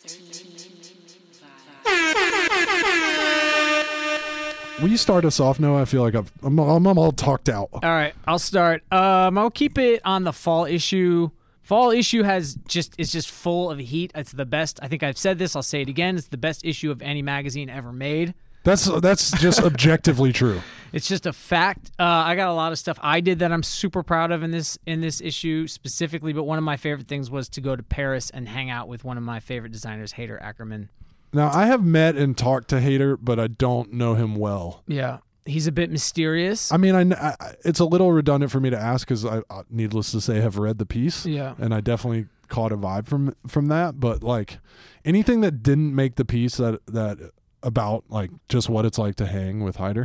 Will you start us off, Noah? I feel like I'm all talked out. All right, I'll start. I'll keep it on the fall issue. Fall issue is just full of heat. It's the best. I think I've said this. I'll say it again. It's the best issue of any magazine ever made. That's just objectively true. It's just a fact. I got a lot of stuff I did that I'm super proud of in this issue specifically. But one of my favorite things was to go to Paris and hang out with one of my favorite designers, Haider Ackermann. Now, I have met and talked to Haider, but I don't know him well. Yeah. He's a bit mysterious. I mean, it's a little redundant for me to ask because I, needless to say, have read the piece. Yeah. And I definitely caught a vibe from that. But like anything that didn't make the piece that about like just what it's like to hang with Haider.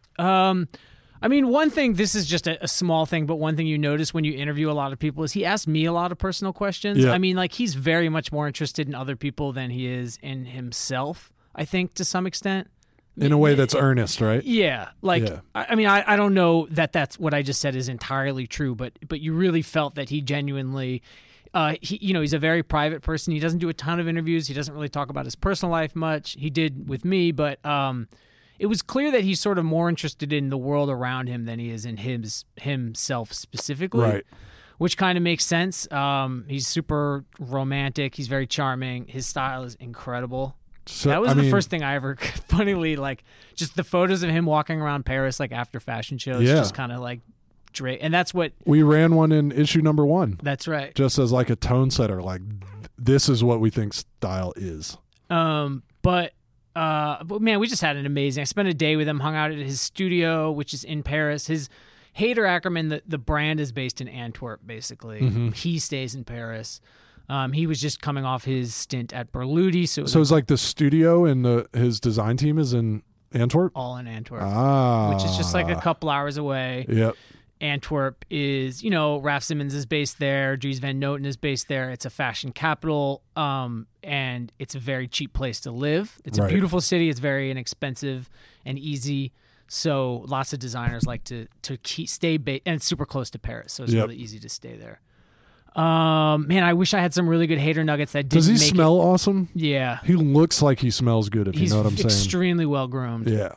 I mean, one thing, this is just a small thing, but one thing you notice when you interview a lot of people is he asks me a lot of personal questions. Yeah. I mean, like he's very much more interested in other people than he is in himself, I think, to some extent. In a way that's earnest, right? Yeah. Like, Yeah. I mean, I don't know that's what I just said is entirely true, but you really felt that he genuinely, he's a very private person. He doesn't do a ton of interviews. He doesn't really talk about his personal life much. He did with me, but it was clear that he's sort of more interested in the world around him than he is in himself specifically. Right. Which kind of makes sense. He's super romantic. He's very charming. His style is incredible. So, That was the first thing I ever, funnily, like, just the photos of him walking around Paris, like, after fashion shows, Yeah. just kind of, like, and that's what... We ran one in issue number 1. That's right. Just as, like, a tone setter. Like, this is what we think style is. But man, we just had an amazing... I spent a day with him, hung out at his studio, which is in Paris. His Haider Ackermann, the brand is based in Antwerp, basically. Mm-hmm. He stays in Paris. He was just coming off his stint at Berluti, so it's like the studio and his design team is in Antwerp? all in Antwerp, which which is just like a couple hours away. Yep. Antwerp is, Raf Simons is based there. Dries Van Noten is based there. It's a fashion capital, and it's a very cheap place to live. It's a Right. beautiful city. It's very inexpensive and easy. So lots of designers like to stay and it's super close to Paris, so it's Yep. really easy to stay there. Man, I wish I had some really good Haider nuggets that didn't Does he make smell awesome? Yeah, He looks like he smells good, if he's you know what I'm saying. extremely well groomed. Yeah.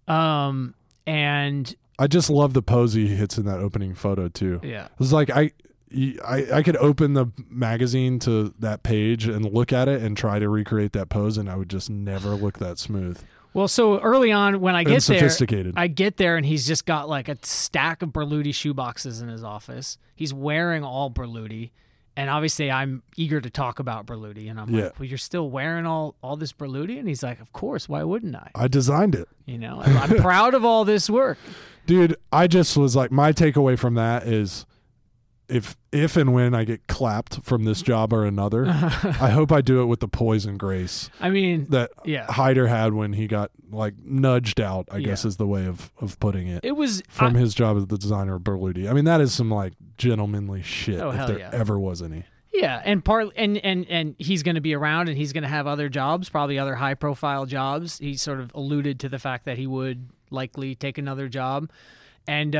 And I just love the pose he hits in that opening photo, too. yeah. It's like I could open the magazine to that page and look at it and try to recreate that pose, and I would just never look that smooth. Well, so early on when I And get there, sophisticated. I get there and he's just got like a stack of Berluti shoeboxes in his office. He's wearing all Berluti. And obviously I'm eager to talk about Berluti. And I'm Yeah. like, well, you're still wearing all this Berluti? And he's like, of course, why wouldn't I? I designed it. I'm proud of all this work. Dude, I just was like, my takeaway from that is if and when I get clapped from this job or another, I hope I do it with the poise and grace I mean, that yeah. Haider had when he got like nudged out, I guess Yeah. is the way of putting it. It was From his job as the designer of Berluti. I mean, that is some like gentlemanly shit Oh, if hell there yeah. ever was any. Yeah, and he's going to be around and he's going to have other jobs, probably other high profile jobs. He sort of alluded to the fact that he would likely take another job. And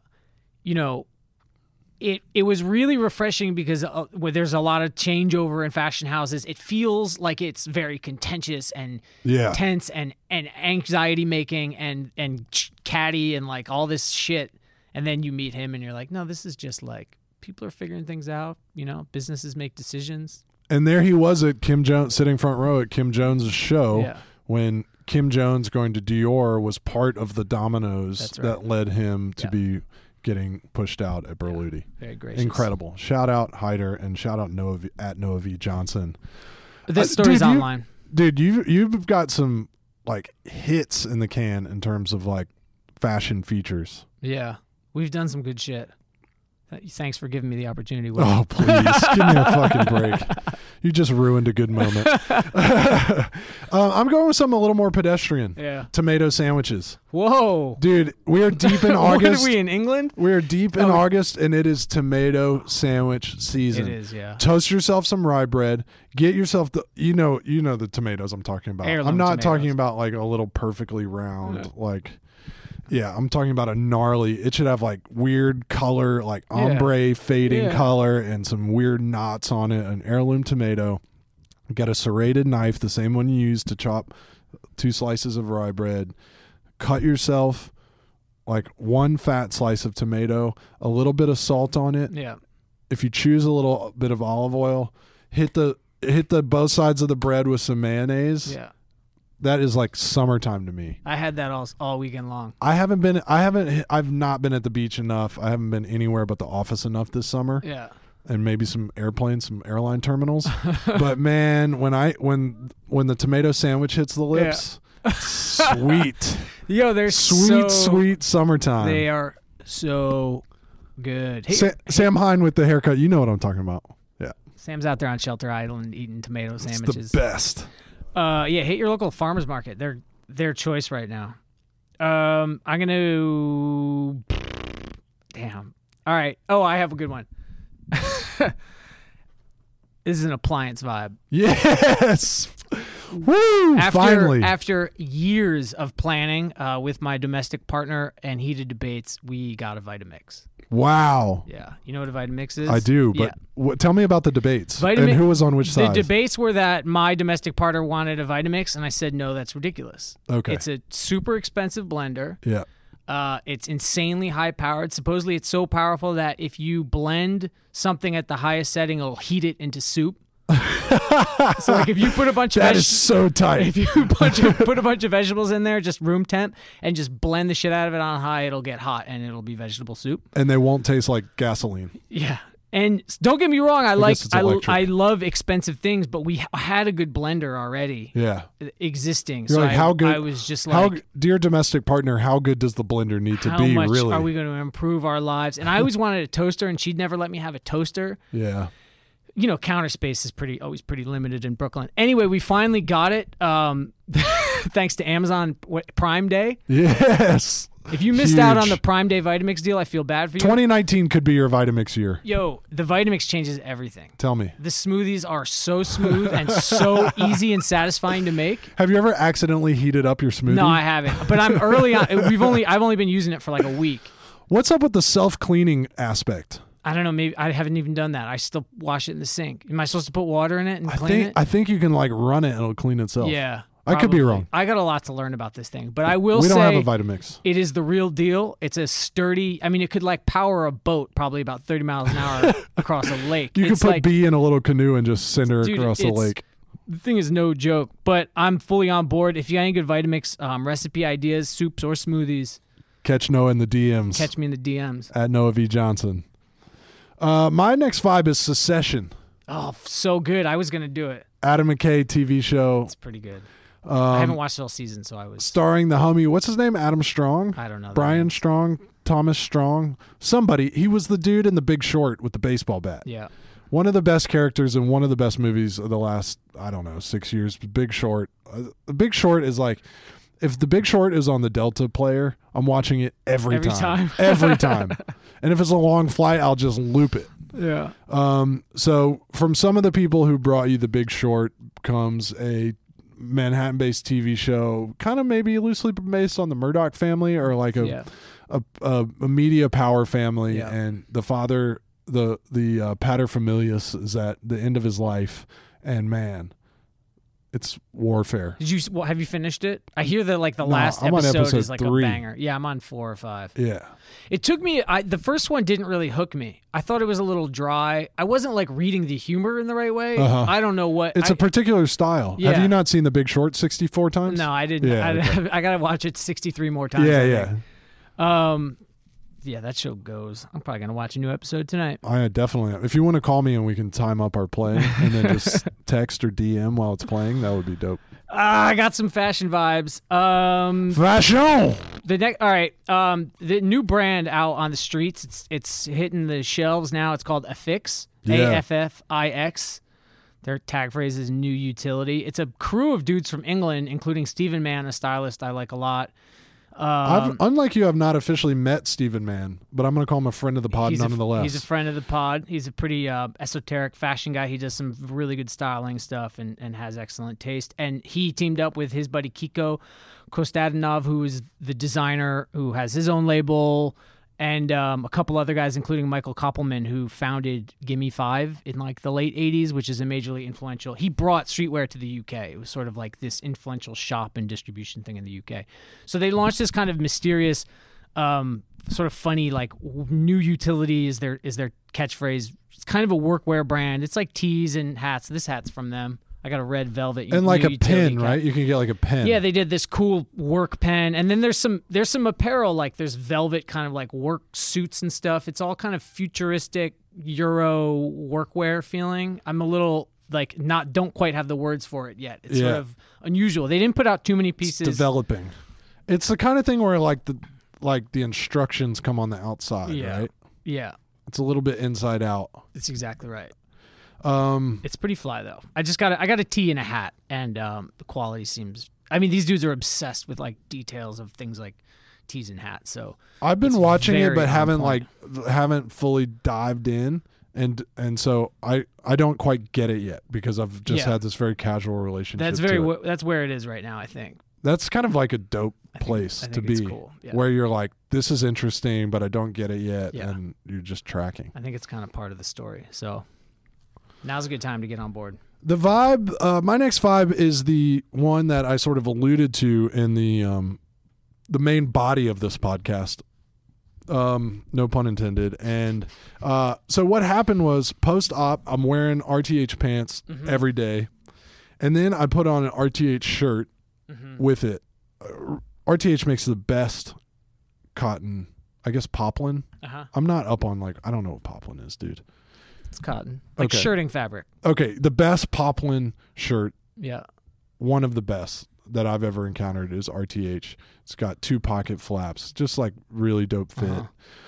it was really refreshing because where there's a lot of changeover in fashion houses, it feels like it's very contentious and Yeah. tense and anxiety making and catty and like all this shit. And then you meet him and you're like, no, this is just like people are figuring things out. Businesses make decisions. And there he was at Kim Jones, sitting front row at Kim Jones' show Yeah. when Kim Jones going to Dior was part of the dominoes That's right. that led him to Yeah. be getting pushed out at Berluti. Very gracious. Incredible. Shout out Haider and shout out Noah V Johnson. This story's dude, online. Dude, you've got some like hits in the can in terms of like fashion features. Yeah. We've done some good shit. Thanks for giving me the opportunity. Will. Oh, please. Give me a fucking break. You just ruined a good moment. I'm going with something a little more pedestrian. Yeah. Tomato sandwiches. Whoa. Dude, we are deep in August. What are we in England? We are deep in August, and it is tomato sandwich season. It is, yeah. Toast yourself some rye bread. Get yourself the you know the tomatoes I'm talking about. Heirloom I'm not tomatoes. talking about like a little perfectly round Yeah, I'm talking about a gnarly. It should have like weird color, like ombre fading color, and some weird knots on it. An heirloom tomato. Get a serrated knife, the same one you use to chop 2 slices of rye bread. Cut yourself like 1 fat slice of tomato, a little bit of salt on it. Yeah. If you choose a little bit of olive oil, hit the both sides of the bread with some mayonnaise. Yeah. That is like summertime to me. I had that all weekend long. I've not been at the beach enough. I haven't been anywhere but the office enough this summer. Yeah. And maybe some airplanes, some airline terminals. But man, when the tomato sandwich hits the lips, sweet. Yo, they're sweet summertime. They are so good. Hey, Sam Hine with the haircut. You know what I'm talking about. Yeah. Sam's out there on Shelter Island eating tomato sandwiches. It's the best. Hit your local farmers market. They're their choice right now. I'm gonna. Damn. All right. Oh, I have a good one. This is an appliance vibe. Yes. Woo! Finally. After years of planning with my domestic partner and heated debates, we got a Vitamix. Wow. Yeah. You know what a Vitamix is? I do, but tell me about the debates and who was on which side. The debates were that my domestic partner wanted a Vitamix, and I said, no, that's ridiculous. Okay. It's a super expensive blender. Yeah. It's insanely high powered. Supposedly it's so powerful that if you blend something at the highest setting, it'll heat it into soup. So like if you put a bunch of that is so tight. If you put a bunch of vegetables in there, just room temp, and just blend the shit out of it on high, it'll get hot and it'll be vegetable soup. And they won't taste like gasoline. Yeah. And don't get me wrong, I love expensive things, but we had a good blender already. Yeah. Existing. You're so like, how good? I was just like, dear domestic partner, how good does the blender need to be? How much really? are we going to improve our lives? And I always wanted a toaster, and she'd never let me have a toaster. Yeah. You know, counter space is always pretty limited in Brooklyn. Anyway, we finally got it thanks to Amazon Prime Day. Yes. If you missed out on the Prime Day Vitamix deal, I feel bad for you. 2019 could be your Vitamix year. Yo, the Vitamix changes everything. Tell me. The smoothies are so smooth and so easy and satisfying to make. Have you ever accidentally heated up your smoothie? No, I haven't. But I'm early on. I've only been using it for like a week. What's up with the self-cleaning aspect? I don't know. Maybe I haven't even done that. I still wash it in the sink. Am I supposed to put water in it and clean it? I think you can like run it and it'll clean itself. Yeah. I could be wrong. I got a lot to learn about this thing, but I will say we don't have a Vitamix. It is the real deal. It's a sturdy. I mean, it could like power a boat probably about 30 miles an hour across a lake. You could put B in a little canoe and just send her across the lake. The thing is no joke, but I'm fully on board. If you got any good Vitamix recipe ideas, soups or smoothies, catch Noah in the DMs. Catch me in the DMs at Noah V Johnson. My next vibe is Succession. Oh, so good. I was gonna do it. Adam McKay TV show. It's pretty good. I haven't watched the whole season, so I was starring the homie. What's his name? Adam Strong. I don't know. Brian Strong, Thomas Strong. Somebody. He was the dude in The Big Short with the baseball bat. Yeah. One of the best characters in one of the best movies of the last 6 years. Big Short. The Big Short is like, if The Big Short is on the Delta player, I'm watching it every time. Every time. And if it's a long flight, I'll just loop it. Yeah. So from some of the people who brought you The Big Short comes a Manhattan-based TV show, kind of maybe loosely based on the Murdoch family or like a media power family, and the father, the paterfamilias, is at the end of his life, and man, it's warfare. Have you finished it? I hear that like the last episode is like 3. A banger. Yeah, I'm on 4 or 5. Yeah. It took me. The first one didn't really hook me. I thought it was a little dry. I wasn't like reading the humor in the right way. I don't know what. It's a particular style. Yeah. Have you not seen The Big Short 64 times? No, I didn't. Yeah, I gotta watch it 63 more times. Yeah, yeah. Yeah, that show goes. I'm probably gonna watch a new episode tonight. I definitely. If you want to call me and we can time up our play and then just text or DM while it's playing, that would be dope. I got some fashion vibes. Fashion. All right. The new brand out on the streets. It's hitting the shelves now. It's called Affix. Yeah. AFFIX. Their tag phrase is new utility. It's a crew of dudes from England, including Stephen Mann, a stylist I like a lot. Unlike you, I've not officially met Stephen Mann, but I'm going to call him a friend of the pod nonetheless. He's a friend of the pod. He's a pretty esoteric fashion guy. He does some really good styling stuff and has excellent taste. And he teamed up with his buddy Kiko Kostadinov, who is the designer who has his own label, and a couple other guys, including Michael Koppelman, who founded Gimme 5 in like the late 80s, which is a majorly influential. He brought streetwear to the UK. It was sort of like this influential shop and distribution thing in the UK. So they launched this kind of mysterious, sort of funny, like new utility is their catchphrase. It's kind of a workwear brand. It's like tees and hats. This hat's from them. I got a red velvet and like a pen, right? You can get like a pen. Yeah, they did this cool work pen, and then there's some apparel, like there's velvet kind of like work suits and stuff. It's all kind of futuristic Euro workwear feeling. I'm a little like don't quite have the words for it yet. It's sort of unusual. They didn't put out too many pieces. It's developing. It's the kind of thing where like the instructions come on the outside, right? Yeah. It's a little bit inside out. That's exactly right. It's pretty fly though. I got a tee and a hat, and the quality seems. I mean, these dudes are obsessed with like details of things like tees and hats. So I've been watching it, but haven't fully dived in, and so I don't quite get it yet because I've just had this very casual relationship. That's where it is right now. I think that's kind of like a dope place to be, cool. Where you're like, this is interesting, but I don't get it yet, and you're just tracking. I think it's kind of part of the story. So. Now's a good time to get on board. The vibe, my next vibe is the one that I sort of alluded to in the main body of this podcast. No pun intended. And so what happened was post-op, I'm wearing RTH pants every day. And then I put on an RTH shirt with it. RTH makes the best cotton, I guess poplin. I'm not up on I don't know what poplin is, dude. It's cotton. Shirting fabric. Okay, the best poplin shirt. Yeah. One of the best that I've ever encountered is RTH. It's got 2 pocket flaps, just like really dope fit.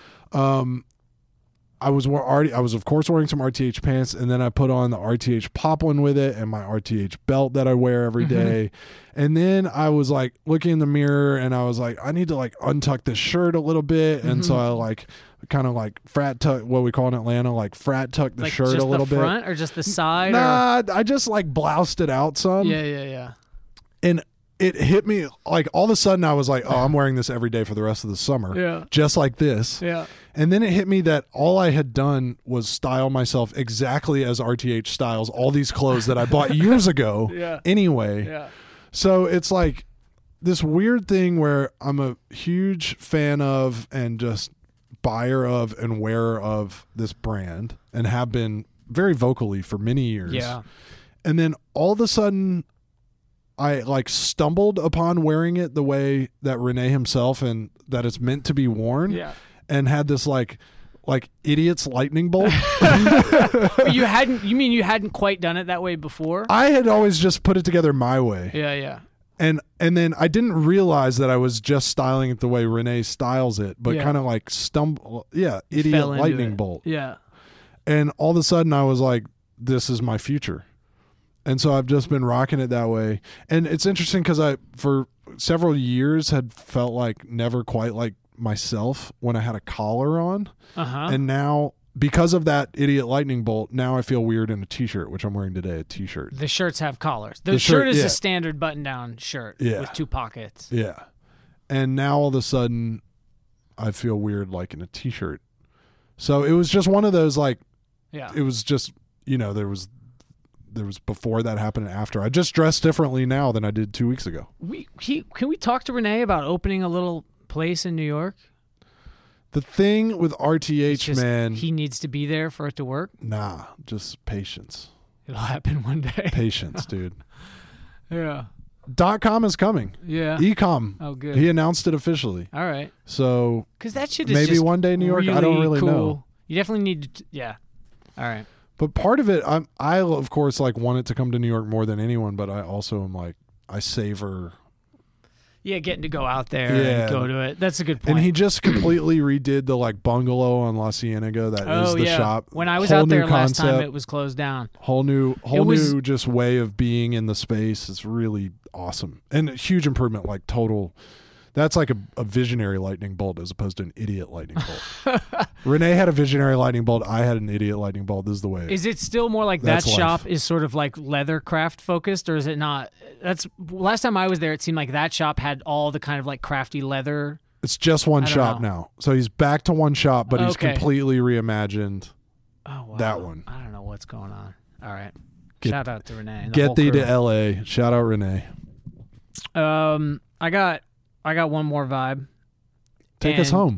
I was of course wearing some RTH pants, and then I put on the RTH poplin with it and my RTH belt that I wear every day. And then I was like looking in the mirror and I was like, I need to like untuck this shirt a little bit. And so I like kind of like frat tuck, what we call in Atlanta, like frat tuck the shirt a little bit. Just the front or just the side? Nah, I just like bloused it out some. Yeah. And it hit me like all of a sudden I was like, oh, I'm wearing this every day for the rest of the summer. Yeah. Just like this. Yeah. And then it hit me that all I had done was style myself exactly as RTH styles all these clothes that I bought years ago anyway. Yeah. So it's like this weird thing where I'm a huge fan of and just buyer of and wearer of this brand and have been very vocally for many years. Yeah. And then all of a sudden I like stumbled upon wearing it the way that Renee himself and that it's meant to be worn. Yeah. And had this like idiot's lightning bolt. You hadn't quite done it that way before? I had always just put it together my way. Yeah. And then I didn't realize that I was just styling it the way Renee styles it, but kind of like idiot lightning bolt. Yeah. And all of a sudden I was like, this is my future. And so I've just been rocking it that way. And it's interesting because I, for several years, had felt like never quite like myself when I had a collar on. And now, because of that idiot lightning bolt, now I feel weird in a t-shirt, which I'm wearing today, a t-shirt. The shirts have collars. The shirt is a standard button-down shirt with 2 pockets. Yeah. And now all of a sudden, I feel weird like in a t-shirt. So it was just one of those like, it was just, there was before that happened and after. I just dress differently now than I did 2 weeks ago. Can we talk to Renee about opening a little place in New York? The thing with RTH, man, he needs to be there for it to work. Just patience. It'll happen one day. Patience, dude. Yeah. .com is coming. Yeah. Ecom. Oh, good. He announced it officially. All right. So Because that shit is maybe just one day in New York. I don't really cool. know. You definitely need to. Yeah. All right. But part of it, I of course like want it to come to New York more than anyone. But I also am like I savor. Yeah, getting to go out there and go to it. That's a good point. And he just completely redid the like bungalow on La Cienega. That is the shop. When I was Whole out there new last time, concept. it was closed down. Whole new just way of being in the space. It's really awesome and a huge improvement. Like total. That's like a visionary lightning bolt as opposed to an idiot lightning bolt. Renee had a visionary lightning bolt. I had an idiot lightning bolt. This is the way. Is it still more like That's that life. shop is sort of like leather craft focused, or is it not? That's last time I was there. It seemed like that shop had all the kind of like crafty leather. It's just one I don't shop know. now. So he's back to one shop, but he's Okay. completely reimagined Oh wow, that one. I don't know what's going on. All right, Get- shout out to Renee. And the Get whole thee crew. to LA. Shout out Renee. I got one more vibe. Take us home.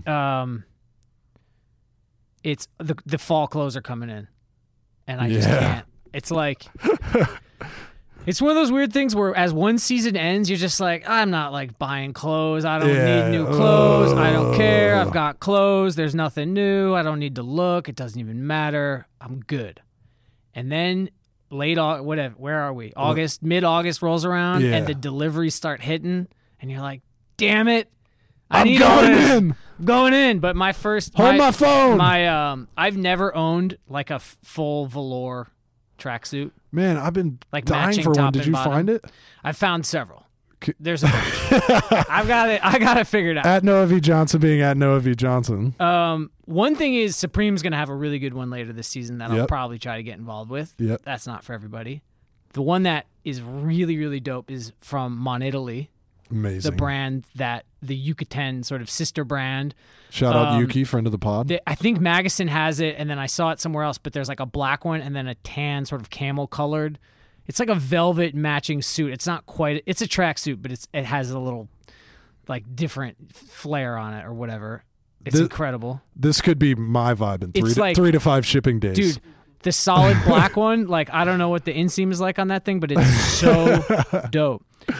It's the fall clothes are coming in, and I just Yeah. can't. It's like it's one of those weird things where as one season ends, you're just like, I'm not like buying clothes. I don't need new clothes. I don't care. I've got clothes. There's nothing new. I don't need to look. It doesn't even matter. I'm good. And then whatever. Where are we? August, mid-August rolls around, Yeah. and the deliveries start hitting, and you're like, damn it. I'm need going all this. in. Going in, but my first Hold my phone. I've never owned like a full velour tracksuit. Man, I've been Like dying matching for one. top Did and you bottom. find it? I've found several. There's a bunch. I got it figured out. At Noah V. Johnson being at Noah V. Johnson. One thing is Supreme's going to have a really good one later this season that I'll Yep. probably try to get involved with. Yep. That's not for everybody. The one that is really, really dope is from Mon Italy, Amazing. the brand that the Yucatan sort of sister brand. Shout out Yuki, friend of the pod. I think Magasin has it, and then I saw it somewhere else, but there's like a black one and then a tan sort of camel colored. It's like a velvet matching suit. It's not quite, it's a tracksuit, but it has a little like different flair on it or whatever. It's incredible. This could be my vibe in It's like- 3 to 5 shipping days. Dude, the solid black one, like I don't know what the inseam is like on that thing, but it's so dope.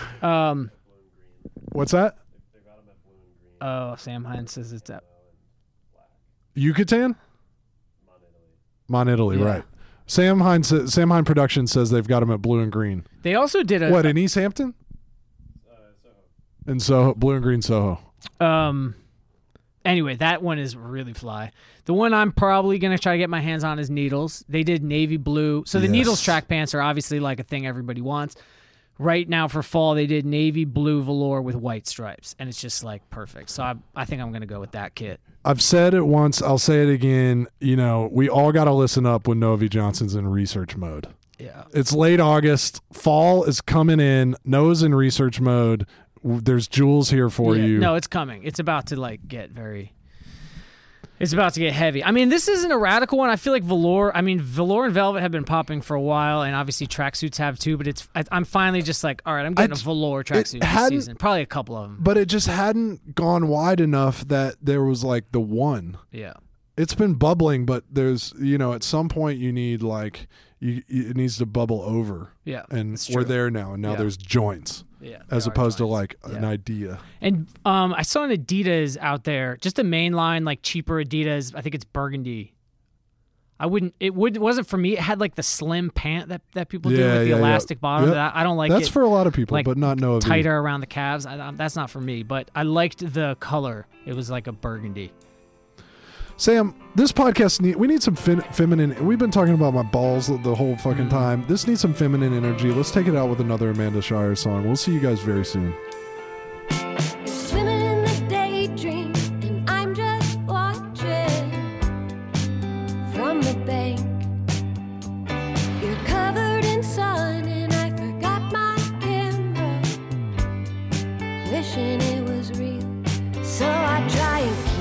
What's that? Oh, Sam Hines says it's up. Yucatan? Mon Italy, Yeah. right. Sam Hine Productions says they've got them at Blue and Green. They also did a What, in East Hampton? In Soho, Blue and Green Soho. Anyway, that one is really fly. The one I'm probably going to try to get my hands on is Needles. They did navy blue. So the Yes. Needles track pants are obviously like a thing everybody wants. Right now for fall, they did navy blue velour with white stripes, and it's just like perfect. So I think I'm going to go with that kit. I've said it once, I'll say it again. You know, we all got to listen up when Noah V. Johnson's in research mode. Yeah. It's late August. Fall is coming in. Noah's in research mode. There's jewels here for you. No, it's coming. It's about to like get very. It's about to get heavy. I mean, this isn't a radical one. I feel like velour. I mean, velour and velvet have been popping for a while, and obviously tracksuits have too. But I'm finally just like, all right, I'm getting a velour tracksuit this hadn't- season. Probably a couple of them. But it just hadn't gone wide enough that there was like the one. Yeah. It's been bubbling, but there's, you know, at some point you need like, it needs to bubble over. Yeah. And it's we're true. there now, and now Yeah. there's joints Yeah. as there are opposed to joints. like an Yeah. idea. And I saw an Adidas out there, just a mainline, like cheaper Adidas. I think it's burgundy. It wasn't for me. It had like the slim pant that people do with the elastic bottom. Yep. That I don't like. That's it for a lot of people, like, but not Noah V. tighter around the calves. That's not for me. But I liked the color. It was like a burgundy. Sam, this podcast we need some feminine. We've been talking about my balls the whole fucking time. This needs some feminine energy. Let's take it out with another Amanda Shire song. We'll see you guys very soon. Swimming in the daydream, and I'm just watching from the bank. You're covered in sun, and I forgot my camera, wishing it was real. So I try and